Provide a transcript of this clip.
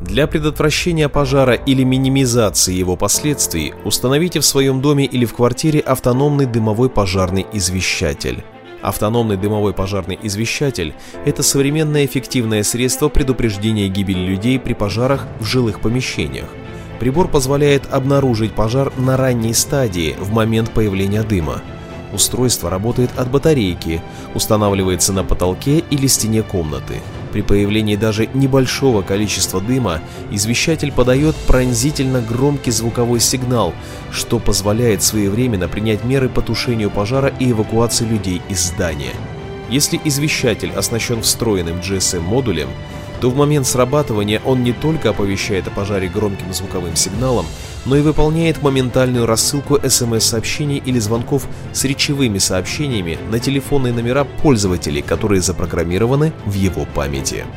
Для предотвращения пожара или минимизации его последствий установите в своем доме или в квартире автономный дымовой пожарный извещатель. Автономный дымовой пожарный извещатель – это современное эффективное средство предупреждения гибели людей при пожарах в жилых помещениях. Прибор позволяет обнаружить пожар на ранней стадии в момент появления дыма. Устройство работает от батарейки, устанавливается на потолке или стене комнаты. При появлении даже небольшого количества дыма извещатель подает пронзительно громкий звуковой сигнал, что позволяет своевременно принять меры по тушению пожара и эвакуации людей из здания. Если извещатель оснащен встроенным GSM-модулем, то в момент срабатывания он не только оповещает о пожаре громким звуковым сигналом, но и выполняет моментальную рассылку СМС-сообщений или звонков с речевыми сообщениями на телефонные номера пользователей, которые запрограммированы в его памяти.